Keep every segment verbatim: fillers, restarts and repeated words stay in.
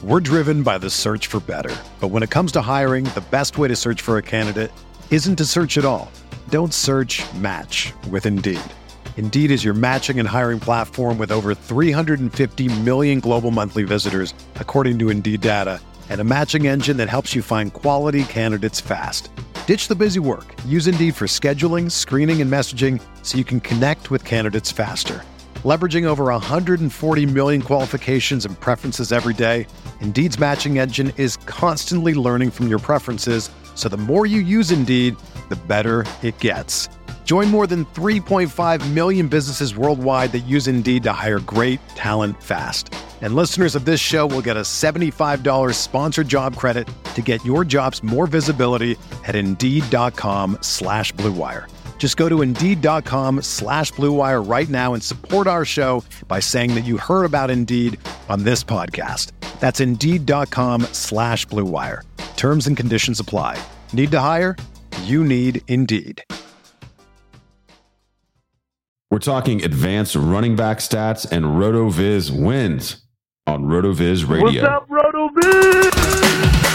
We're driven by the search for better. But when it comes to hiring, the best way to search for a candidate isn't to search at all. Don't search, match with Indeed. Indeed is your matching and hiring platform with over three hundred fifty million global monthly visitors, according to Indeed data, and a matching engine that helps you find quality candidates fast. Ditch the busy work. Use Indeed for scheduling, screening, and messaging so you can connect with candidates faster. Leveraging over one hundred forty million qualifications and preferences every day, Indeed's matching engine is constantly learning from your preferences, so the more you use Indeed, the better it gets. Join more than three point five million businesses worldwide that use Indeed to hire great talent fast. And listeners of this show will get a seventy-five dollars sponsored job credit to get your jobs more visibility at Indeed.com slash Blue Wire. Just go to Indeed.com slash Blue Wire right now and support our show by saying that you heard about Indeed on this podcast. That's Indeed.com slash Blue Wire. Terms and conditions apply. Need to hire? You need Indeed. We're talking advanced running back stats and RotoViz wins on RotoViz Radio. What's up, RotoViz?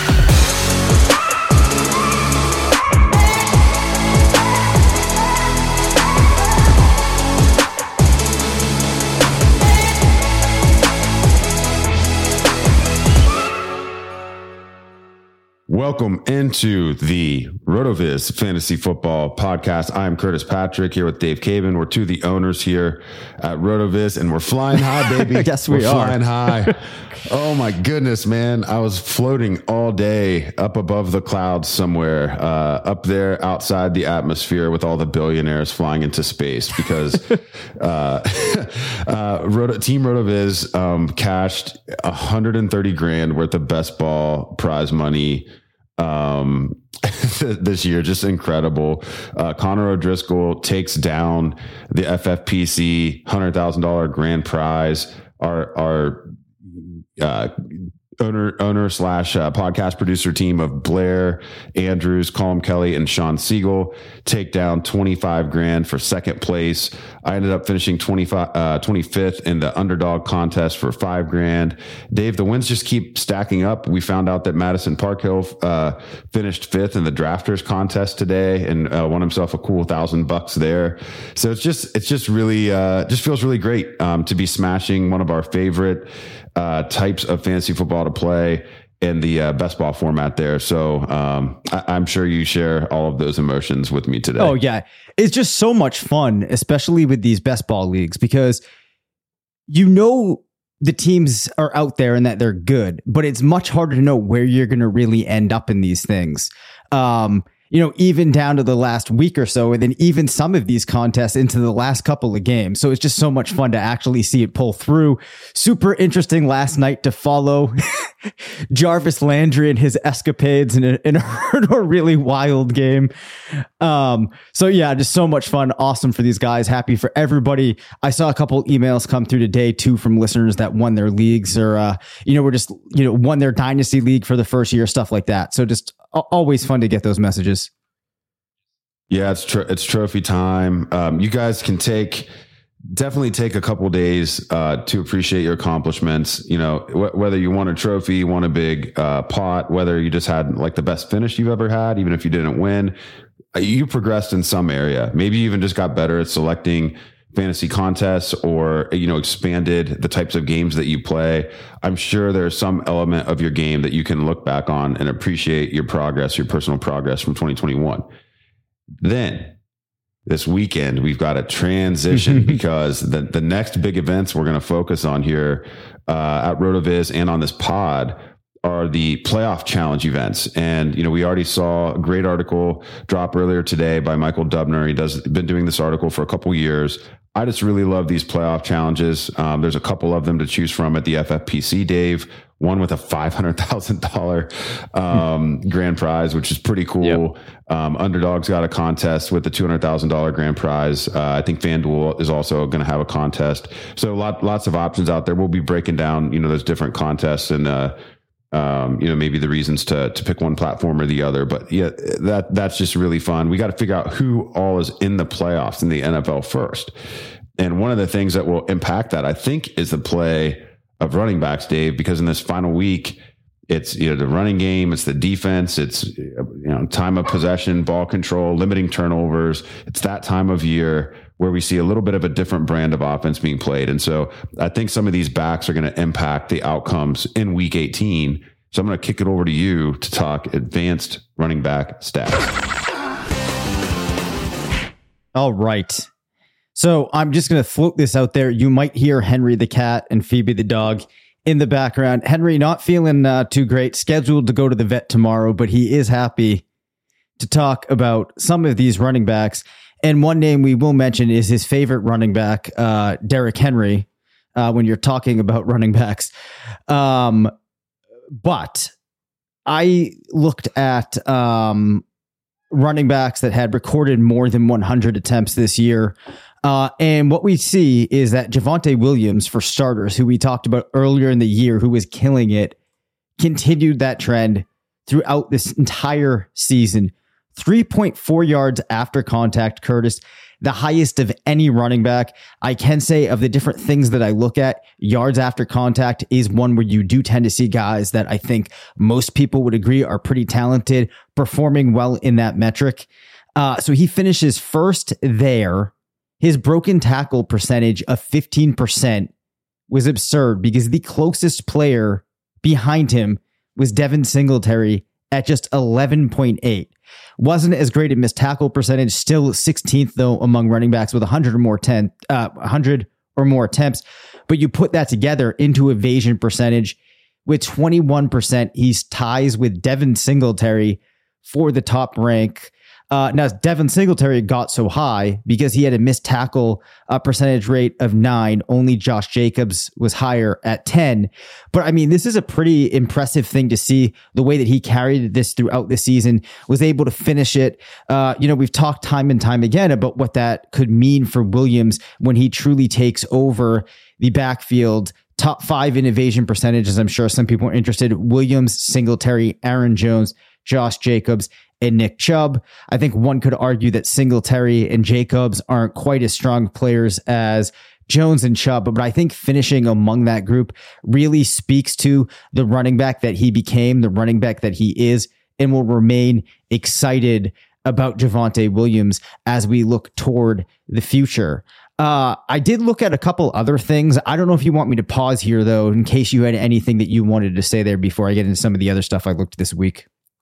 Welcome into the RotoViz Fantasy Football Podcast. I'm Curtis Patrick here with Dave Caban. We're two of the owners here at RotoViz, and we're flying high, baby. Yes, we we're are. Flying high. Oh my goodness, man. I was floating all day up above the clouds somewhere, uh, up there outside the atmosphere with all the billionaires flying into space because uh, uh, Roto, Team RotoViz um, cashed one hundred thirty grand worth of best ball prize money um this year. Just incredible. uh Connor O'Driscoll takes down the F F P C one hundred thousand dollars grand prize. Our our uh owner owner slash uh, podcast producer team of Blair Andrews, Colm Kelly, and Sean Siegel take down twenty-five grand for second place. I ended up finishing twenty-five, uh, twenty-fifth in the underdog contest for five grand. Dave, the wins just keep stacking up. We found out that Madison Parkhill uh, finished fifth in the drafters contest today and uh, won himself a cool thousand bucks there. So it's just it's just really uh, just feels really great um, to be smashing one of our favorite uh, types of fantasy football to play in the uh, best ball format there. So um, I- I'm sure you share all of those emotions with me today. Oh yeah. It's just so much fun, especially with these best ball leagues, because you know the teams are out there and that they're good, but it's much harder to know where you're going to really end up in these things. Um, you know, even down to the last week or so, and then even some of these contests into the last couple of games. So it's just so much fun to actually see it pull through. Super interesting last night to follow Jarvis Landry and his escapades in a, in a, in a really wild game. Um, so yeah, just so much fun. Awesome for these guys. Happy for everybody. I saw a couple emails come through today too from listeners that won their leagues or, uh, you know, were just, you know, won their dynasty league for the first year, stuff like that. So just always fun to get those messages. Yeah, it's tr- it's trophy time. Um, you guys can take definitely take a couple days uh, to appreciate your accomplishments. You know, wh- whether you won a trophy, won a big uh, pot, whether you just had like the best finish you've ever had, even if you didn't win, you progressed in some area. Maybe you even just got better at selecting fantasy contests or, you know, expanded the types of games that you play. I'm sure there's some element of your game that you can look back on and appreciate your progress, your personal progress from twenty twenty-one. Then this weekend, we've got a transition because the, the next big events we're going to focus on here uh, at RotoViz and on this pod are the playoff challenge events. And, you know, we already saw a great article drop earlier today by Michael Dubner. He does been doing this article for a couple years. I just really love these playoff challenges. Um, there's a couple of them to choose from at the F F P C, Dave. One with a five hundred thousand dollars um, grand prize, which is pretty cool. Yep. Um, Underdog's got a contest with the two hundred thousand dollars grand prize. Uh, I think FanDuel is also going to have a contest. So lot, lots of options out there. We'll be breaking down, you know, those different contests and, uh, um, you know, maybe the reasons to, to pick one platform or the other. But yeah, that, that's just really fun. We got to figure out who all is in the playoffs in the N F L first. And one of the things that will impact that, I think, is the play of running backs, Dave, because in this final week, it's, you know, the running game, it's the defense, it's, you know, time of possession, ball control, limiting turnovers. It's that time of year where we see a little bit of a different brand of offense being played. And so I think some of these backs are going to impact the outcomes in week eighteen. So I'm going to kick it over to you to talk advanced running back stats. All right. So I'm just going to float this out there. You might hear Henry the cat and Phoebe the dog in the background. Henry not feeling uh, too great, scheduled to go to the vet tomorrow, but he is happy to talk about some of these running backs. And one name we will mention is his favorite running back, uh, Derrick Henry, uh, when you're talking about running backs. Um, but I looked at um, running backs that had recorded more than one hundred attempts this year. Uh, and what we see is that Javonte Williams, for starters, who we talked about earlier in the year, who was killing it, continued that trend throughout this entire season. three point four yards after contact, Curtis, the highest of any running back. I can say of the different things that I look at, yards after contact is one where you do tend to see guys that I think most people would agree are pretty talented, performing well in that metric. Uh, so he finishes first there. His broken tackle percentage of fifteen percent was absurd because the closest player behind him was Devin Singletary at just eleven point eight. Wasn't as great at missed tackle percentage, still sixteenth though among running backs with one hundred or more ten, uh, one hundred or more attempts. But you put that together into evasion percentage with twenty-one percent, he's ties with Devin Singletary for the top rank. Uh, now, Devin Singletary got so high because he had a missed tackle uh, percentage rate of nine. Only Josh Jacobs was higher at ten. But I mean, this is a pretty impressive thing to see the way that he carried this throughout the season, was able to finish it. Uh, you know, we've talked time and time again about what that could mean for Williams when he truly takes over the backfield. Top five in evasion percentages. I'm sure some people are interested. Williams, Singletary, Aaron Jones, Josh Jacobs, and Nick Chubb. I think one could argue that Singletary and Jacobs aren't quite as strong players as Jones and Chubb, but I think finishing among that group really speaks to the running back that he became, the running back that he is, and will remain excited about Javonte Williams as we look toward the future. Uh, I did look at a couple other things. I don't know if you want me to pause here, though, in case you had anything that you wanted to say there before I get into some of the other stuff I looked this week.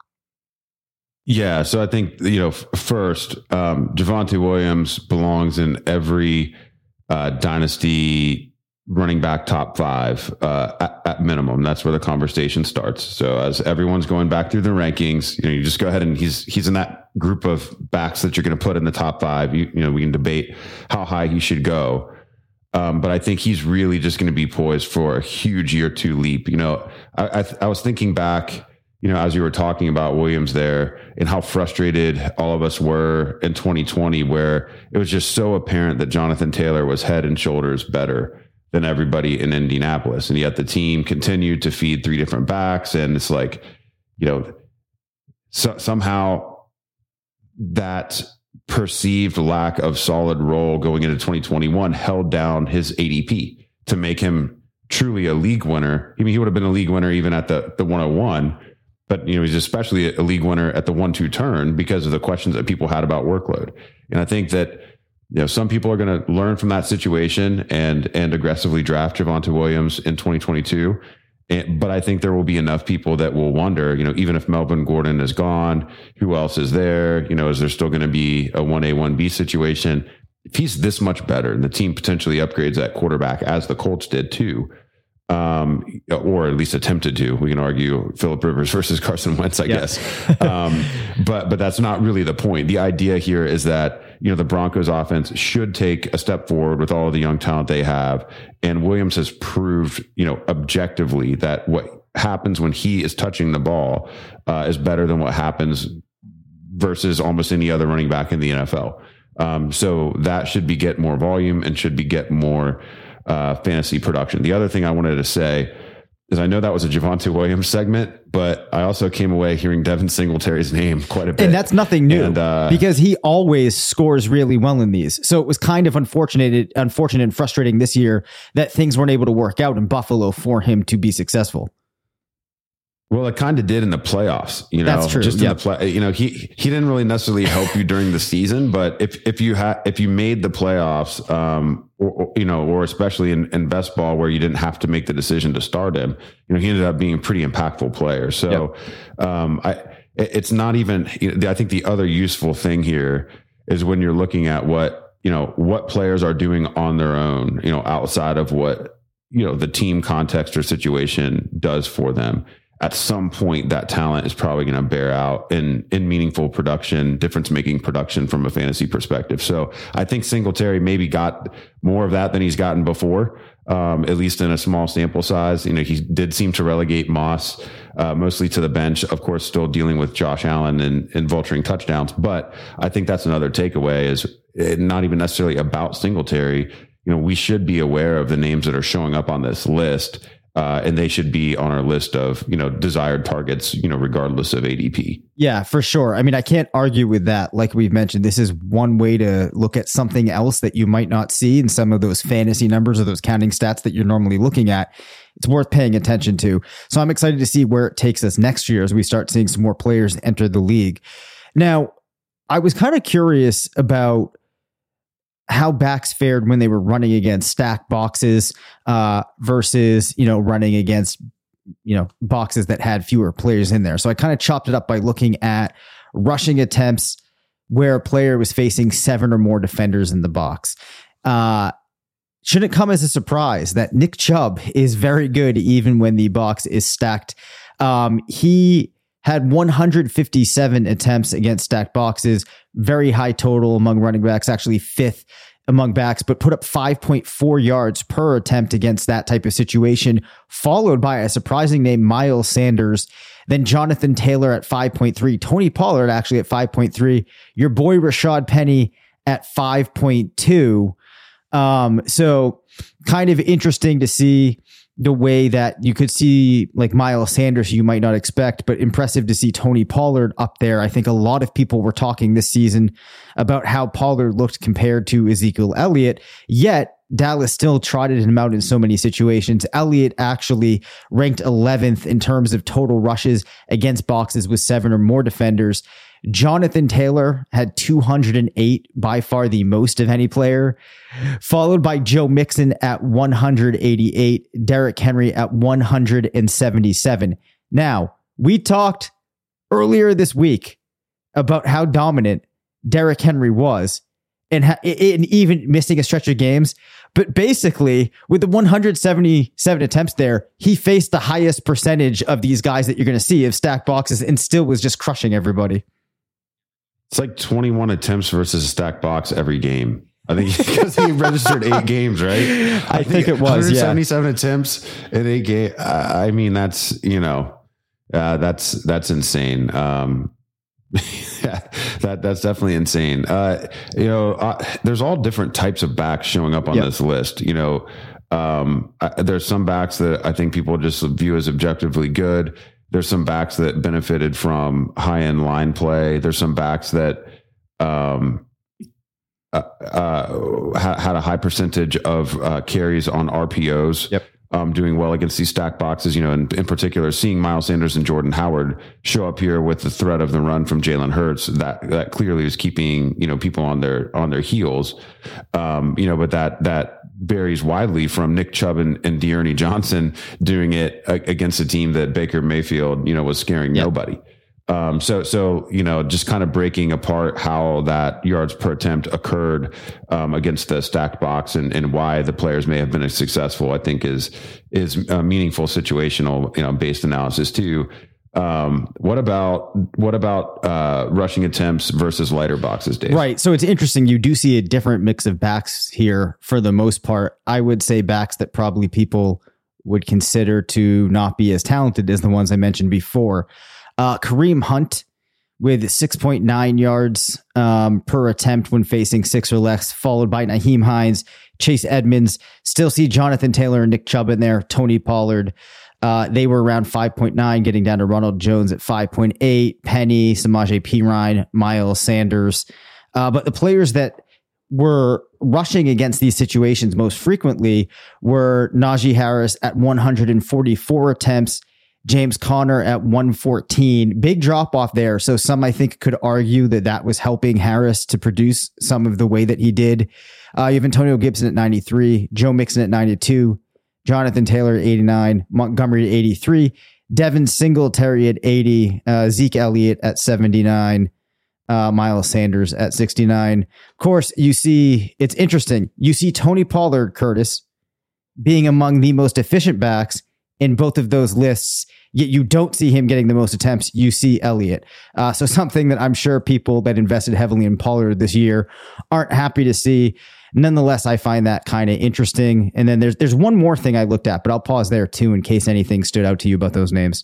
Yeah, so I think, you know, first, um, Javonte Williams belongs in every uh, dynasty running back top five uh, at, at minimum. That's where the conversation starts. So as everyone's going back through the rankings, you know, you just go ahead and he's he's in that group of backs that you're going to put in the top five. You, you know, we can debate how high he should go. Um, but I think he's really just going to be poised for a huge year two leap. You know, I, I, I was thinking back, you know, as you were talking about Williams there and how frustrated all of us were in twenty twenty, where it was just so apparent that Jonathan Taylor was head and shoulders better than everybody in Indianapolis. And yet the team continued to feed three different backs. And it's like, you know, so, somehow that perceived lack of solid role going into twenty twenty-one held down his A D P to make him truly a league winner. I mean, he would have been a league winner even at the, the one oh one. But, you know, he's especially a league winner at the one two turn because of the questions that people had about workload. And I think that, you know, some people are going to learn from that situation and and aggressively draft Javonte Williams in twenty twenty-two. And, but I think there will be enough people that will wonder, you know, even if Melvin Gordon is gone, who else is there? You know, is there still going to be a one A, one B situation? If he's this much better and the team potentially upgrades at quarterback, as the Colts did too, um, or at least attempted to. We can argue Phillip Rivers versus Carson Wentz, I yeah. guess. um, but but that's not really the point. The idea here is that, you know, the Broncos offense should take a step forward with all of the young talent they have. And Williams has proved, you know, objectively that what happens when he is touching the ball uh, is better than what happens versus almost any other running back in the N F L. Um, so that should be get more volume and should be get more Uh, fantasy production. The other thing I wanted to say is I know that was a Javonte Williams segment, but I also came away hearing Devin Singletary's name quite a bit. And that's nothing new and, uh, because he always scores really well in these. So it was kind of unfortunate, unfortunate and frustrating this year that things weren't able to work out in Buffalo for him to be successful. Well, it kind of did in the playoffs, you know, That's true. just in Yep. the play, you know, he, he didn't really necessarily help you during the season, but if, if you had, if you made the playoffs, um, or, or, you know, or especially in, in best ball where you didn't have to make the decision to start him, you know, he ended up being a pretty impactful player. So, yep. um, I, it, it's not even, you know, I think the other useful thing here is when you're looking at what, you know, what players are doing on their own, you know, outside of what, you know, the team context or situation does for them. At some point, that talent is probably going to bear out in, in meaningful production, difference making production from a fantasy perspective. So I think Singletary maybe got more of that than he's gotten before, um, at least in a small sample size. You know, he did seem to relegate Moss uh, mostly to the bench, of course, still dealing with Josh Allen and, and vulturing touchdowns. But I think that's another takeaway is not even necessarily about Singletary. You know, we should be aware of the names that are showing up on this list. Uh, and they should be on our list of, you know, desired targets, you know, regardless of A D P. Yeah, for sure. I mean, I can't argue with that. Like we've mentioned, this is one way to look at something else that you might not see in some of those fantasy numbers or those counting stats that you're normally looking at. It's worth paying attention to. So I'm excited to see where it takes us next year as we start seeing some more players enter the league. Now, I was kind of curious about how backs fared when they were running against stack boxes uh, versus, you know, running against, you know, boxes that had fewer players in there. So I kind of chopped it up by looking at rushing attempts where a player was facing seven or more defenders in the box. Uh, shouldn't come as a surprise that Nick Chubb is very good even when the box is stacked. Um, he had one hundred fifty-seven attempts against stacked boxes, very high total among running backs, actually fifth among backs, but put up five point four yards per attempt against that type of situation, followed by a surprising name, Miles Sanders, then Jonathan Taylor at five point three, Tony Pollard actually at five point three, your boy Rashad Penny at five point two. Um, so kind of interesting to see the way that you could see like Miles Sanders, you might not expect, but impressive to see Tony Pollard up there. I think a lot of people were talking this season about how Pollard looked compared to Ezekiel Elliott, yet Dallas still trotted him out in so many situations. Elliott actually ranked eleventh in terms of total rushes against boxes with seven or more defenders. Jonathan Taylor had two hundred eight, by far the most of any player, followed by Joe Mixon at one hundred eighty-eight, Derrick Henry at one hundred seventy-seven. Now, we talked earlier this week about how dominant Derrick Henry was and, ha- and even missing a stretch of games. But basically, with the one hundred seventy-seven attempts there, he faced the highest percentage of these guys that you're going to see of stacked boxes and still was just crushing everybody. It's like twenty-one attempts versus a stack box every game. I think because he registered eight games, right? I, I think, think it was, one hundred seventy-seven yeah. attempts in eight games. Uh, I mean, that's, you know, uh, that's, that's insane. Um, yeah, that that's definitely insane. Uh, you know, uh, there's all different types of backs showing up on yep. this list. You know, um, I, there's some backs that I think people just view as objectively good. There's some backs that benefited from high end line play. There's some backs that um, uh, uh, ha- had a high percentage of uh, carries on R P Os. Yep. Um, doing well against these stack boxes, you know, in, in particular, seeing Miles Sanders and Jordan Howard show up here with the threat of the run from Jalen Hurts, that that clearly is keeping, you know, people on their on their heels. Um, you know, but that that varies widely from Nick Chubb and, and Dearney Johnson doing it against a team that Baker Mayfield, you know, was scaring yep. nobody. Um, so, so, you know, just kind of breaking apart how that yards per attempt occurred, um, against the stacked box and, and why the players may have been successful, I think is, is a meaningful situational, you know, based analysis too. Um, what about, what about, uh, rushing attempts versus lighter boxes, Dave? Right. So it's interesting. You do see a different mix of backs here for the most part. I would say backs that probably people would consider to not be as talented as the ones I mentioned before. Uh, Kareem Hunt with six point nine yards um, per attempt when facing six or less, followed by Nyheim Hines, Chase Edmonds. Still see Jonathan Taylor and Nick Chubb in there, Tony Pollard. Uh, they were around five point nine, getting down to Ronald Jones at five point eight, Penny, Samaje Perine, Miles Sanders. Uh, but the players that were rushing against these situations most frequently were Najee Harris at one hundred forty-four attempts, James Conner at one fourteen. Big drop off there. So some, I think, could argue that that was helping Harris to produce some of the way that he did. Uh, you have Antonio Gibson at ninety-three, Joe Mixon at ninety-two, Jonathan Taylor at eighty-nine, Montgomery at eighty-three, Devin Singletary at eighty, uh, Zeke Elliott at seventy-nine, uh, Miles Sanders at sixty-nine. Of course, you see, it's interesting. You see Tony Pollard, Curtis, being among the most efficient backs in both of those lists, yet you don't see him getting the most attempts. You see Elliott. Uh, so something that I'm sure people that invested heavily in Pollard this year aren't happy to see. Nonetheless, I find that kind of interesting. And then there's there's one more thing I looked at, but I'll pause there too in case anything stood out to you about those names.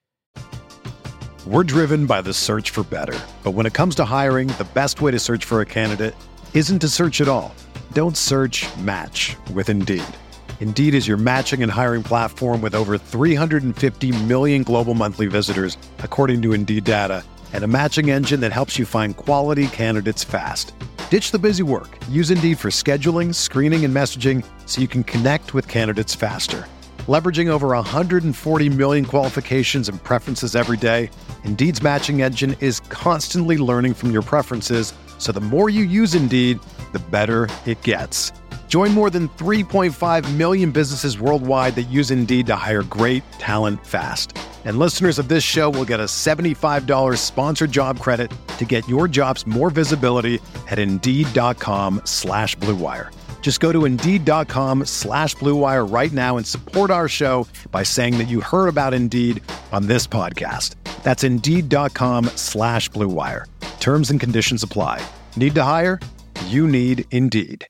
We're driven by the search for better. But when it comes to hiring, the best way to search for a candidate isn't to search at all. Don't search, match with Indeed. Indeed is your matching and hiring platform with over three hundred fifty million global monthly visitors, according to Indeed data, and a matching engine that helps you find quality candidates fast. Ditch the busy work. Use Indeed for scheduling, screening, and messaging so you can connect with candidates faster. Leveraging over one hundred forty million qualifications and preferences every day, Indeed's matching engine is constantly learning from your preferences, so the more you use Indeed, the better it gets. Join more than three point five million businesses worldwide that use Indeed to hire great talent fast. And listeners of this show will get a seventy-five dollars sponsored job credit to get your jobs more visibility at Indeed.com slash Blue Wire. Just go to Indeed.com slash Blue Wire right now and support our show by saying that you heard about Indeed on this podcast. That's Indeed.com slash Blue Wire. Terms and conditions apply. Need to hire? You need Indeed.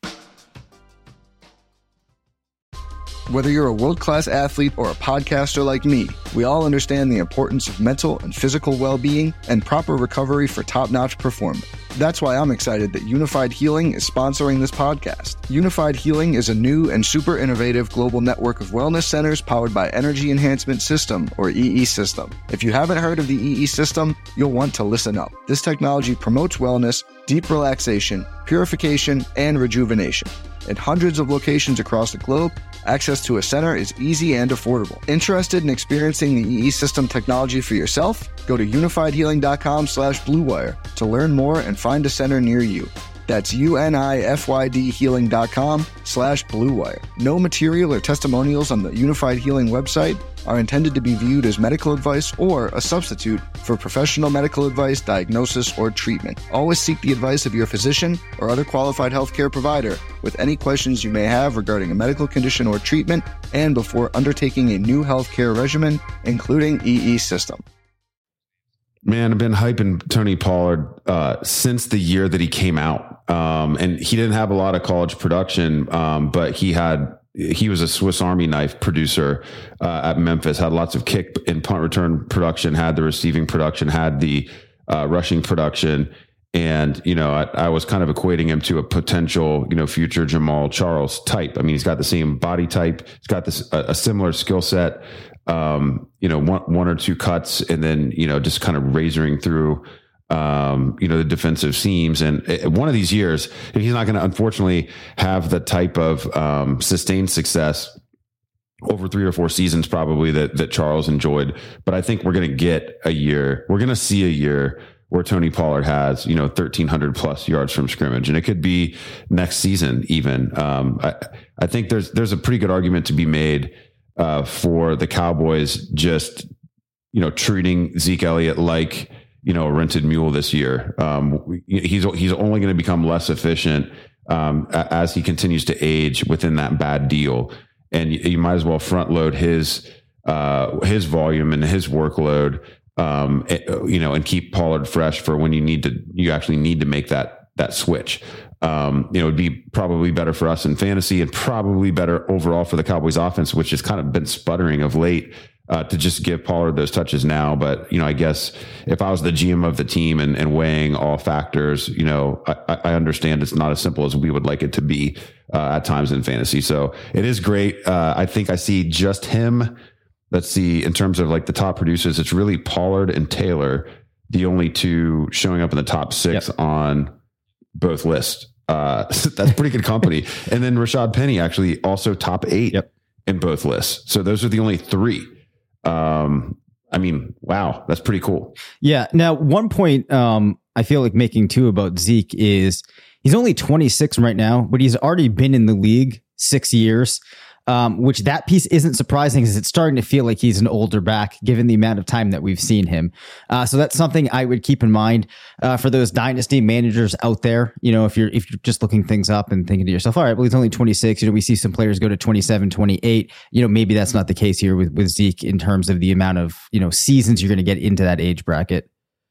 Whether you're a world-class athlete or a podcaster like me, we all understand the importance of mental and physical well-being and proper recovery for top-notch performance. That's why I'm excited that Unified Healing is sponsoring this podcast. Unified Healing is a new and super innovative global network of wellness centers powered by Energy Enhancement System, or E E System. If you haven't heard of the E E System, you'll want to listen up. This technology promotes wellness, deep relaxation, purification, and rejuvenation. In hundreds of locations across the globe, access to a center is easy and affordable. Interested in experiencing the E E System technology for yourself? Go to unifiedhealing.com slash bluewire to learn more and find a center near you. That's U-N-I-F-Y-D healing.com slash bluewire. No material or testimonials on the Unified Healing website are intended to be viewed as medical advice or a substitute for professional medical advice, diagnosis, or treatment. Always seek the advice of your physician or other qualified healthcare provider with any questions you may have regarding a medical condition or treatment and before undertaking a new healthcare regimen, including E E System. Man, I've been hyping Tony Pollard uh, since the year that he came out. Um, and he didn't have a lot of college production, um, but he had he was a Swiss Army knife producer uh, at Memphis, had lots of kick and punt return production, had the receiving production, had the uh, rushing production. And, you know, I, I was kind of equating him to a potential, you know, future Jamal Charles type. I mean, he's got the same body type. He's got this a, a similar skill set. Um, you know, one, one or two cuts and then, you know, just kind of razoring through, um, you know, the defensive seams. And it, one of these years, he's not going to unfortunately have the type of, um, sustained success over three or four seasons, probably that, that Charles enjoyed. But I think we're going to get a year, we're going to see a year where Tony Pollard has, you know, thirteen hundred plus yards from scrimmage. And it could be next season even. Um, I, I think there's, there's a pretty good argument to be made Uh, for the Cowboys, just, you know, treating Zeke Elliott like, you know, a rented mule this year. Um, he's, he's only going to become less efficient, um, as he continues to age within that bad deal. And you, you might as well front load his, uh, his volume and his workload, um, you know, and keep Pollard fresh for when you need to, you actually need to make that, that switch. Um, you know, it'd be probably better for us in fantasy and probably better overall for the Cowboys offense, which has kind of been sputtering of late, uh, to just give Pollard those touches now. But, you know, I guess if I was the G M of the team and, and weighing all factors, you know, I, I understand it's not as simple as we would like it to be, uh, at times in fantasy. So it is great. Uh, I think I see just him let's see, in terms of like the top producers, it's really Pollard and Taylor, the only two showing up in the top six yep. on both lists. Uh, that's pretty good company. And then Rashad Penny actually also top eight yep. in both lists. So those are the only three. Um, I mean, wow, that's pretty cool. Yeah. Now, one point um, I feel like making too about Zeke is he's only twenty-six right now, but he's already been in the league six years. Um, which that piece isn't surprising because it's starting to feel like he's an older back given the amount of time that we've seen him. Uh, so that's something I would keep in mind uh, for those dynasty managers out there. You know, if you're if you're just looking things up and thinking to yourself, all right, well, he's only twenty-six. You know, we see some players go to twenty-seven, twenty-eight. You know, maybe that's not the case here with, with Zeke in terms of the amount of, you know, seasons you're going to get into that age bracket.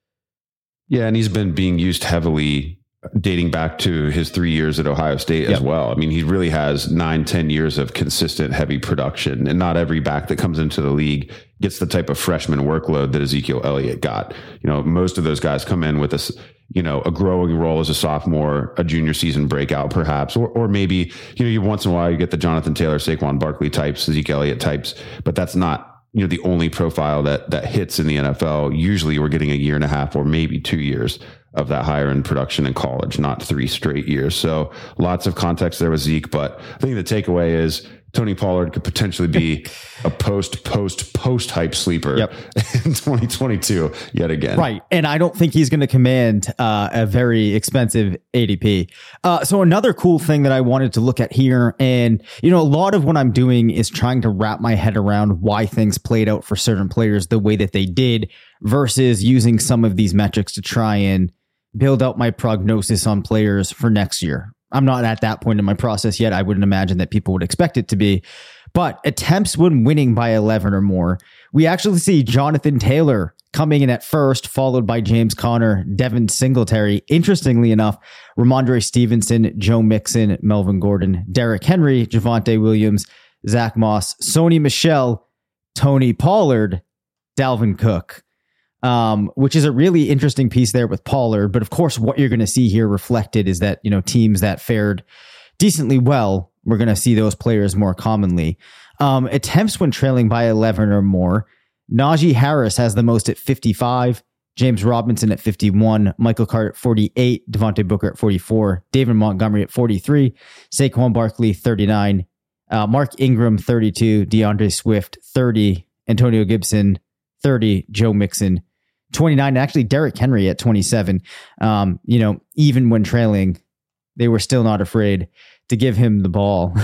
Yeah, and he's been being used heavily dating back to his three years at Ohio State as yep. well. I mean, he really has nine, ten years of consistent heavy production, and not every back that comes into the league gets the type of freshman workload that Ezekiel Elliott got. You know, most of those guys come in with a, you know, a growing role as a sophomore, a junior season breakout, perhaps, or, or maybe, you know, you once in a while you get the Jonathan Taylor, Saquon Barkley types, Ezekiel Elliott types, but that's not, you know, the only profile that, that hits in the N F L. Usually we're getting a year and a half or maybe two years of that higher end production in college, not three straight years. So lots of context there with Zeke, but I think the takeaway is Tony Pollard could potentially be a post, post, post hype sleeper yep. in twenty twenty-two yet again. Right. And I don't think he's going to command uh, a very expensive A D P. Uh, so another cool thing that I wanted to look at here, and, you know, a lot of what I'm doing is trying to wrap my head around why things played out for certain players the way that they did versus using some of these metrics to try and build out my prognosis on players for next year. I'm not at that point in my process yet. I wouldn't imagine that people would expect it to be, but attempts when winning by eleven or more, we actually see Jonathan Taylor coming in at first, followed by James Conner, Devin Singletary. Interestingly enough, Ramondre Stevenson, Joe Mixon, Melvin Gordon, Derrick Henry, Javonte Williams, Zach Moss, Sony Michel, Tony Pollard, Dalvin Cook. Um, which is a really interesting piece there with Pollard. But of course, what you're going to see here reflected is that, you know, teams that fared decently well, we're going to see those players more commonly. Um, attempts when trailing by eleven or more, Najee Harris has the most at fifty-five, James Robinson at fifty-one, Michael Carter at forty-eight, Devontae Booker at forty-four, David Montgomery at forty-three, Saquon Barkley thirty-nine, uh, Mark Ingram thirty-two, DeAndre Swift thirty, Antonio Gibson thirty, Joe Mixon twenty-nine, actually Derrick Henry at twenty-seven. Um, you know, even when trailing, they were still not afraid to give him the ball.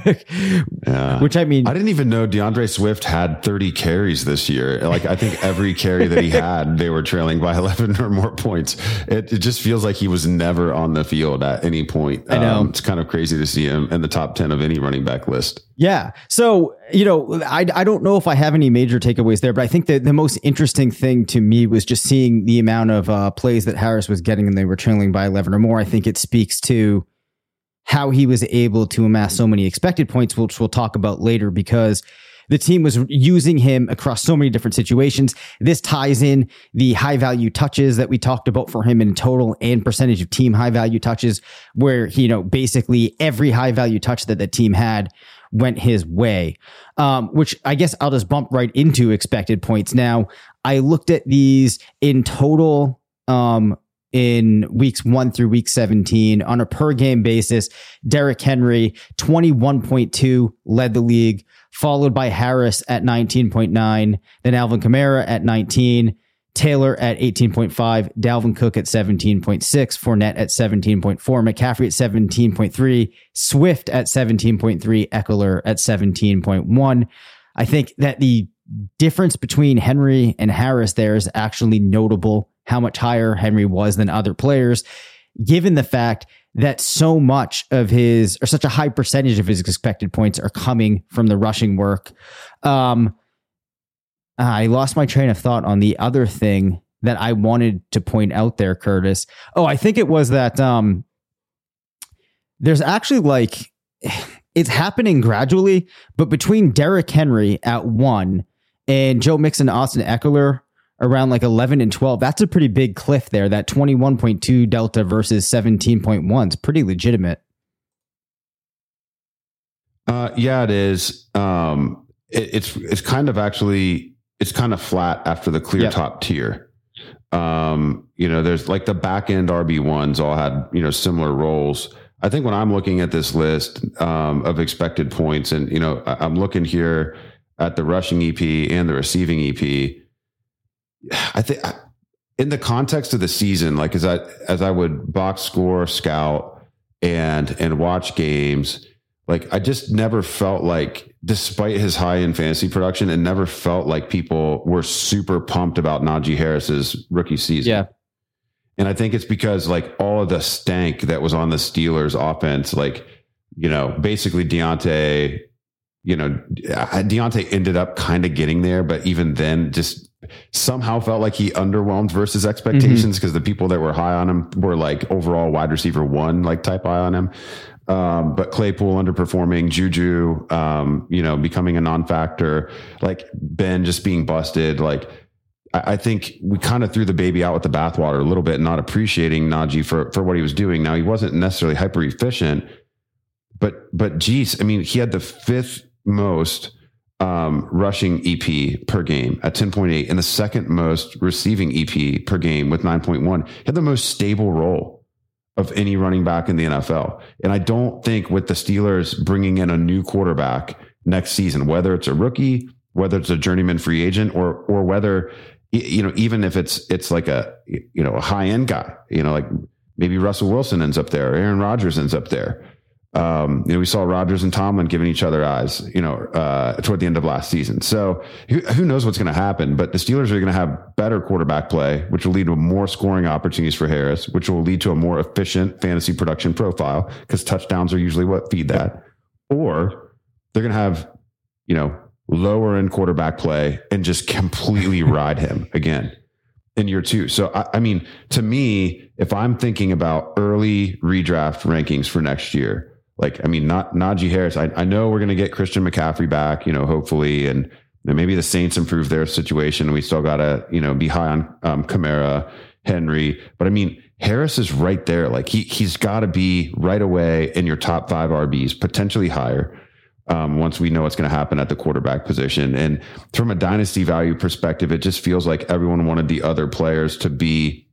Yeah. Which I mean, I didn't even know DeAndre Swift had thirty carries this year. Like, I think every carry that he had, they were trailing by eleven or more points. It, it just feels like he was never on the field at any point. I know. Um, it's kind of crazy to see him in the top ten of any running back list. Yeah. So, you know, I, I don't know if I have any major takeaways there, but I think that the most interesting thing to me was just seeing the amount of uh, plays that Harris was getting and they were trailing by eleven or more. I think it speaks to how he was able to amass so many expected points, which we'll talk about later, because the team was using him across so many different situations. This ties in the high value touches that we talked about for him in total and percentage of team high value touches, where, you know, basically every high value touch that the team had went his way, um, which I guess I'll just bump right into expected points. Now, I looked at these in total, um, in weeks one through week seventeen on a per game basis. Derrick Henry, twenty-one point two, led the league, followed by Harris at nineteen point nine, then Alvin Kamara at nineteen, Taylor at eighteen point five, Dalvin Cook at seventeen point six, Fournette at seventeen point four, McCaffrey at seventeen point three, Swift at seventeen point three, Eckler at seventeen point one. I think that the difference between Henry and Harris there is actually notable, how much higher Henry was than other players, given the fact that so much of his, or such a high percentage of his expected points are coming from the rushing work. Um, I lost my train of thought on the other thing that I wanted to point out there, Curtis. Oh, I think it was that um, there's actually like, it's happening gradually, but between Derrick Henry at one and Joe Mixon, Austin Eckler around like eleven and twelve, that's a pretty big cliff there. That twenty-one point two delta versus seventeen point one is pretty legitimate. Uh, yeah, it is. Um, it, it's it's kind of actually it's kind of flat after the clear yep. top tier. Um, you know, there's like the back end R B ones all had, you know, similar roles. I think when I'm looking at this list um, of expected points, and, you know, I, I'm looking here at the rushing E P and the receiving E P, I think in the context of the season, like as I, as I would box score, scout and, and watch games, like I just never felt like, despite his high end fantasy production, it never felt like people were super pumped about Najee Harris's rookie season. Yeah. And I think it's because like all of the stank that was on the Steelers offense, like, you know, basically Deontay, you know, Deontay ended up kind of getting there, but even then just somehow felt like he underwhelmed versus expectations because mm-hmm. the people that were high on him were like overall wide receiver one, like type high on him. Um, but Claypool underperforming, Juju, um, you know, becoming a non-factor, like Ben just being busted, like, I think we kind of threw the baby out with the bathwater a little bit, not appreciating Najee for, for what he was doing. Now, he wasn't necessarily hyper efficient, but, but geez, I mean, he had the fifth most um, rushing E P per game at ten point eight and the second most receiving E P per game with nine point one. He had the most stable role of any running back in the N F L. And I don't think with the Steelers bringing in a new quarterback next season, whether it's a rookie, whether it's a journeyman free agent, or, or whether, you know, even if it's, it's like a, you know, a high end guy, you know, like maybe Russell Wilson ends up there, or Aaron Rodgers ends up there. Um, you know, we saw Rodgers and Tomlin giving each other eyes, you know, uh, toward the end of last season. So who, who knows what's going to happen, but the Steelers are going to have better quarterback play, which will lead to more scoring opportunities for Harris, which will lead to a more efficient fantasy production profile, because touchdowns are usually what feed that. Or they're going to have, you know, lower end quarterback play and just completely ride him again in year two. So, I, I mean, to me, if I'm thinking about early redraft rankings for next year, like, I mean, not Najee Harris, I, I know we're going to get Christian McCaffrey back, you know, hopefully, and you know, maybe the Saints improve their situation. We still got to, you know, be high on um, Kamara, Henry, but I mean, Harris is right there. Like he, he's got to be right away in your top five R Bs, potentially higher. Um, once we know what's going to happen at the quarterback position. And from a dynasty value perspective, it just feels like everyone wanted the other players to be,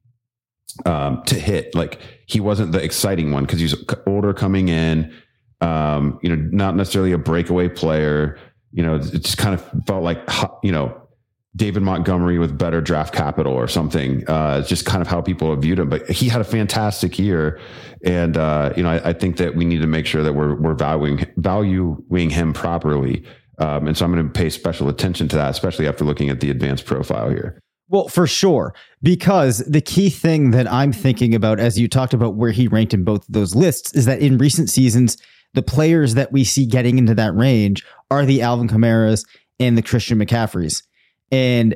um, to hit. Like he wasn't the exciting one because he's older coming in, um, you know, not necessarily a breakaway player. You know, it just kind of felt like, you know, David Montgomery with better draft capital or something. Uh, it's just kind of how people have viewed him, but he had a fantastic year. And, uh, you know, I, I think that we need to make sure that we're, we're valuing, valuing him properly. Um, and so I'm going to pay special attention to that, especially after looking at the advanced profile here. Well, for sure, because the key thing that I'm thinking about, as you talked about where he ranked in both of those lists, is that in recent seasons, the players that we see getting into that range are the Alvin Kamaras and the Christian McCaffreys. And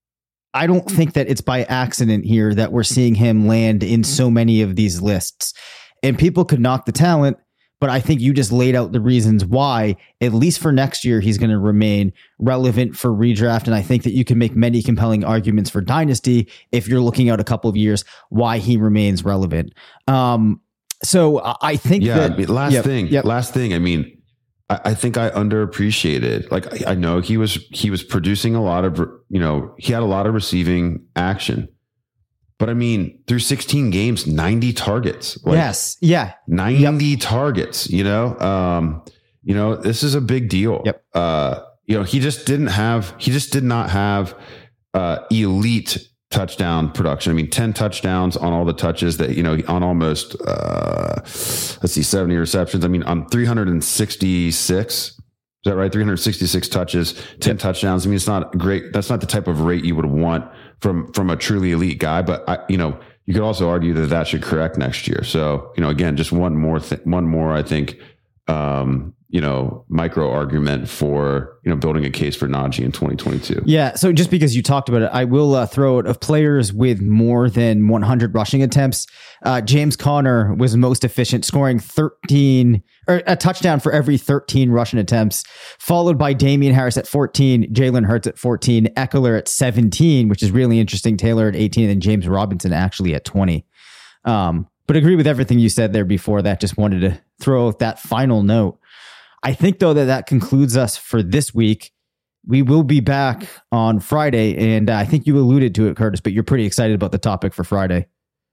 I don't think that it's by accident here that we're seeing him land in so many of these lists. And people could knock the talent, but I think you just laid out the reasons why, at least for next year, he's going to remain relevant for redraft. And I think that you can make many compelling arguments for dynasty if you're looking out a couple of years, why he remains relevant. Um, so I think yeah, that... I mean, last yep, thing, yep. last thing, I mean, I think I underappreciated. Like I know he was he was producing a lot of, you know, he had a lot of receiving action, but I mean through sixteen games, ninety targets. Like yes, yeah, ninety yep. targets. You know, um, you know this is a big deal. Yep. Uh, you know, he just didn't have he just did not have uh, elite touchdown production. I mean, ten touchdowns on all the touches that, you know, on almost, uh, let's see, seventy receptions. I mean, on three hundred sixty-six, is that right? three hundred sixty-six touches, ten yep. touchdowns. I mean, it's not great. That's not the type of rate you would want from, from a truly elite guy, but I, you know, you could also argue that that should correct next year. So, you know, again, just one more, th- one more, I think, um, you know, micro argument for, you know, building a case for Najee in twenty twenty-two. Yeah. So just because you talked about it, I will uh, throw out of players with more than one hundred rushing attempts. Uh, James Conner was most efficient, scoring thirteen or a touchdown for every thirteen rushing attempts, followed by Damian Harris at fourteen, Jalen Hurts at fourteen, Eckler at seventeen, which is really interesting, Taylor at eighteen, and then James Robinson actually at twenty. Um, but agree with everything you said there before that. Just wanted to throw out that final note. I think, though, that that concludes us for this week. we will be back on Friday, and I think you alluded to it, Curtis, but you're pretty excited about the topic for Friday.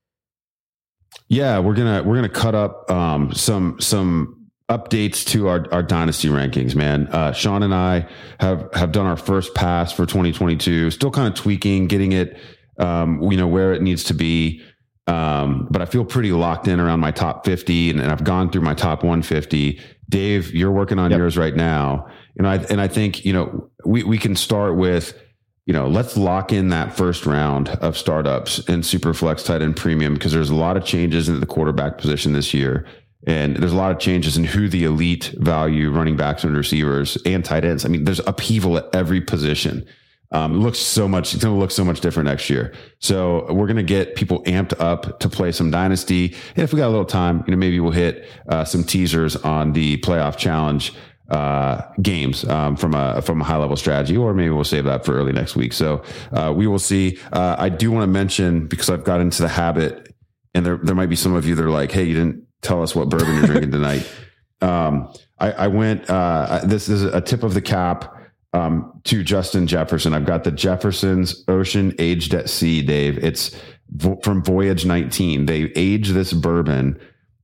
Yeah, we're gonna we're gonna cut up um, some some updates to our, our dynasty rankings, man. Uh, Sean and I have have done our first pass for twenty twenty-two. Still kind of tweaking, getting it, um, you know, where it needs to be. Um, but I feel pretty locked in around my top fifty, and, and I've gone through my top one fifty. Dave, you're working on yep. yours right now. You know, I, and I think, you know, we, we can start with, you know, let's lock in that first round of startups and super flex tight end premium, because there's a lot of changes in the quarterback position this year. And there's a lot of changes in who the elite value running backs and receivers and tight ends. I mean, there's upheaval at every position. Um, it looks so much, it's going to look so much different next year. So we're going to get people amped up to play some dynasty. And if we got a little time, you know, maybe we'll hit uh, some teasers on the playoff challenge uh, games um, from a, from a high level strategy, or maybe we'll save that for early next week. So uh, we will see. Uh, I do want to mention, because I've got into the habit, and there, there might be some of you that are like, hey, you didn't tell us what bourbon you're drinking tonight. Um, I, I went, uh, this is a tip of the cap Um, to Justin Jefferson. I've got the Jefferson's Ocean Aged at Sea, Dave. It's vo- from Voyage nineteen. They age this bourbon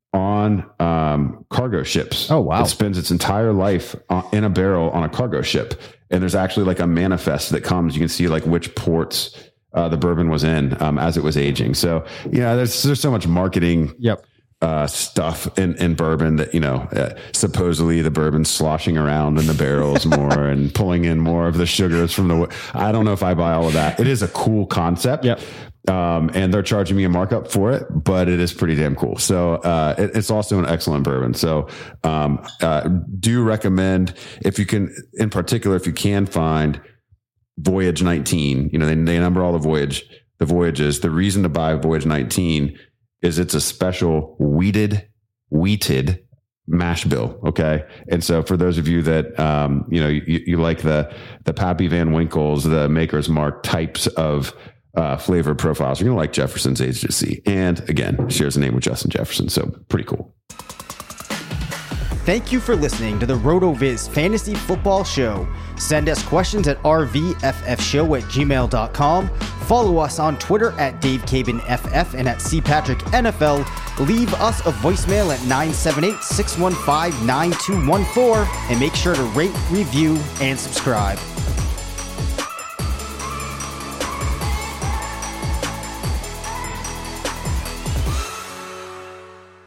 on um, cargo ships. Oh, wow. It spends its entire life on, in a barrel on a cargo ship. And there's actually like a manifest that comes. You can see like which ports uh, the bourbon was in um, as it was aging. So, you know, there's, there's so much marketing. Yep. Uh, stuff in, in bourbon that, you know, uh, supposedly the bourbon's sloshing around in the barrels more and pulling in more of the sugars from the, I don't know if I buy all of that. It is a cool concept. Yep. Um, and they're charging me a markup for it, but it is pretty damn cool. So, uh, it, it's also an excellent bourbon. So, um, uh, do recommend, if you can, in particular, if you can find Voyage nineteen, you know, they, they number all the voyage, the voyages. The reason to buy Voyage nineteen is it's a special wheated, wheated mash bill. Okay. And so for those of you that, um, you know, you, you like the, the Pappy Van Winkle's, the Maker's Mark types of, uh, flavor profiles, you're going to like Jefferson's Aged at Sea. And again, shares a name with Justin Jefferson. So pretty cool. Thank you for listening to the RotoViz Fantasy Football Show. Send us questions at r v f f show at gmail dot com. Follow us on Twitter at Dave Cabin F F and at C Patrick N F L. Leave us a voicemail at nine seven eight, six one five, nine two one four and make sure to rate, review, and subscribe.